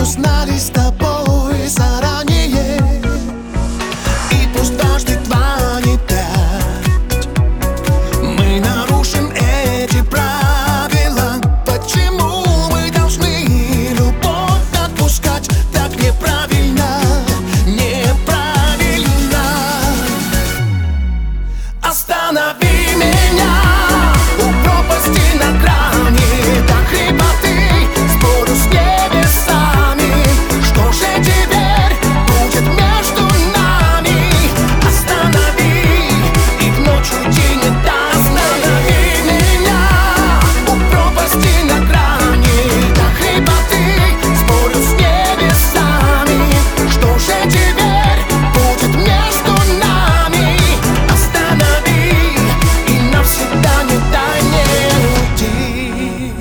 узнали с тобой заранее. И пусть дважды два не пять, мы нарушим эти правила. Почему мы должны любовь отпускать? Так неправильно, неправильно. Останови меня у пропасти на грани до хрипоты. Спорю с небесами, что же теперь будет между нами? Останови, и в ночь уйти не дай. Останови меня у пропасти на грани до хрипоты. Спорю с небесами, что же теперь будет между нами? Останови, и навсегда не дай мне уйти.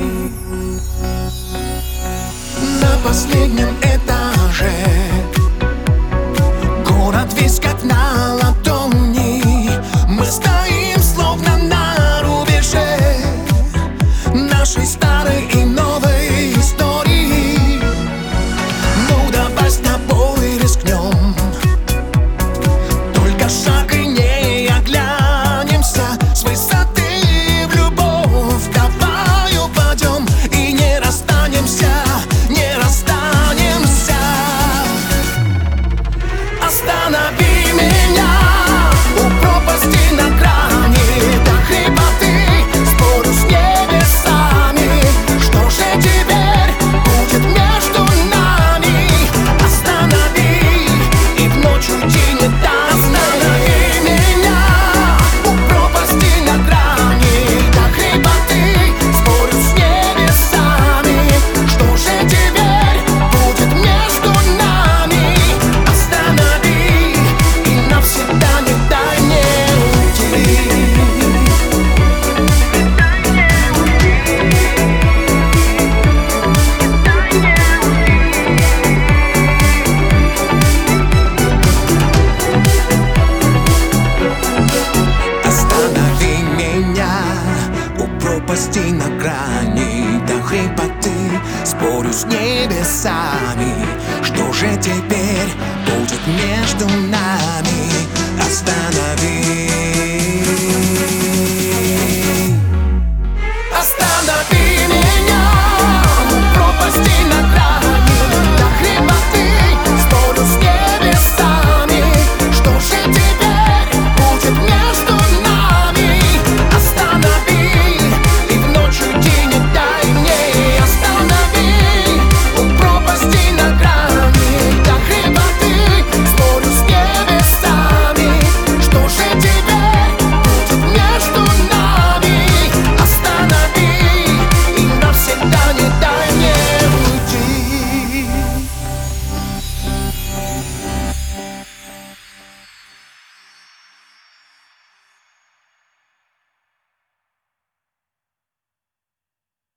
На последнем этаже город весь как на ладони. Мы стоим словно на рубеже нашей старой и новой истории. Ну давай с тобой рискнем, только шаг и не оглянемся. С высоты в любовь давай упадем и не расстанемся, не расстанемся. Останови меня у пропасти на грани до хрипоты. Спорю с небесами, что же теперь будет между нами? Останови, и в ночь уйти не дай. Останови меня у пропасти на грани до хрипоты. Спорю с небесами, что же теперь будет между нами? Останови, и навсегда не дай мне уйти. Останови меня у пропасти на грани до хрипоты. Спорю с небесами, что же теперь